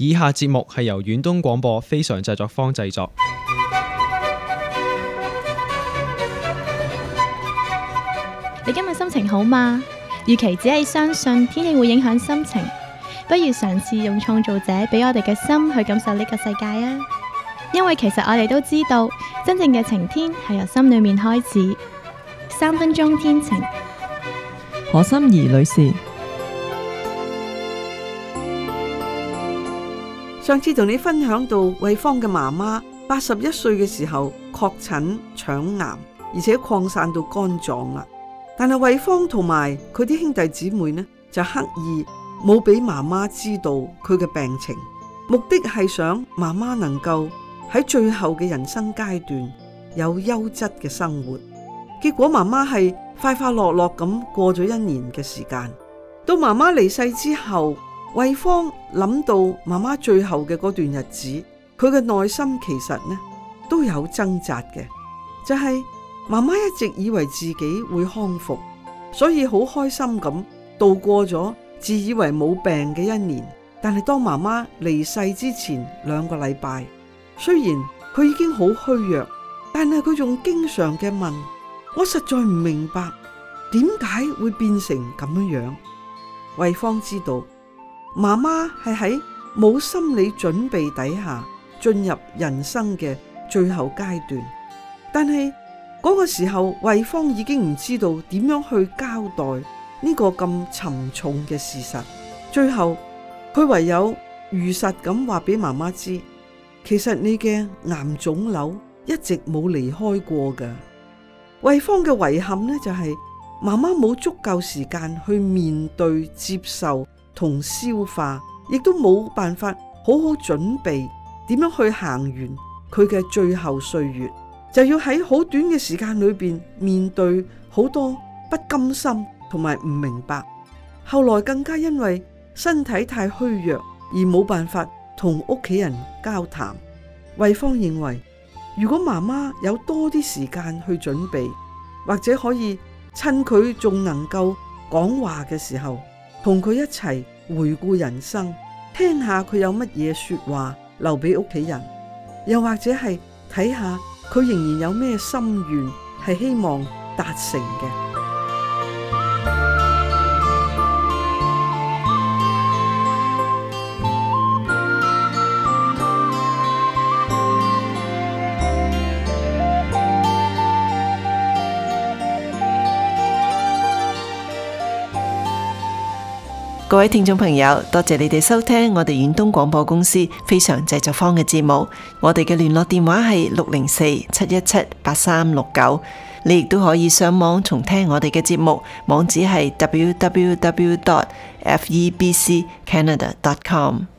以下節目係由遠東廣播非常製作坊製作。 你今日心情好嗎？與其只係相信天氣會影響心情，不如嘗試用創造者俾我哋嘅心去感受呢個世界啊！因為其實我哋都知道，真正嘅晴天係由心裏面開始。3分鐘天晴， 何心怡女士。 上次同你分享到慧芳嘅媽媽81歲嘅時候確診腸癌，而且擴散到肝臟啦。但係慧芳同埋佢啲兄弟姊妹呢，就刻意冇俾媽媽知道佢嘅病情，目的係想媽媽能夠喺最後嘅人生階段有優質嘅生活。結果媽媽係快快樂樂咁過咗1年嘅時間。到媽媽離世之後，慧芳諗到媽媽最後嘅嗰段日子，佢嘅內心其實呢都有掙扎嘅，就係媽媽一直以為自己會康復，所以好開心咁度過咗自以為冇病嘅1年。但係當媽媽離世之前2個禮拜，雖然佢已經好虛弱，但係佢仲經常嘅問我，實在唔明白點解會變成咁樣。慧芳知道媽媽係喺冇心理準備底下進入人生嘅最後階段，但係嗰個時候慧芳已經唔知道點樣去交代呢個咁沉重嘅事實。最後佢唯有如實咁話俾媽媽知，其實你嘅癌腫瘤一直冇離開過㗎。慧芳嘅遺憾呢，就係媽媽冇足夠時間去面對、接受同消化，亦都冇辦法好好準備點樣去行完佢嘅最後歲月，就要喺好短嘅時間裏邊面對好多不甘心同埋唔明白。後來更加因為身體太虛弱而冇辦法同屋企人交談。慧芳認為，如果媽媽有多啲時間去準備，或者可以趁佢仲能夠講話嘅時候，同佢一齊回顧人生，聽下佢有乜嘢說話留俾屋企人，又或者係睇下佢仍然有咩心願係希望達成嘅。 各位聽眾朋友，多謝你哋收聽我哋遠東廣播公司非常製作坊嘅節目。我哋嘅聯絡電話係604-717-8369。你亦都可以上網重聽我哋嘅節目，網址係www.febccanada.com。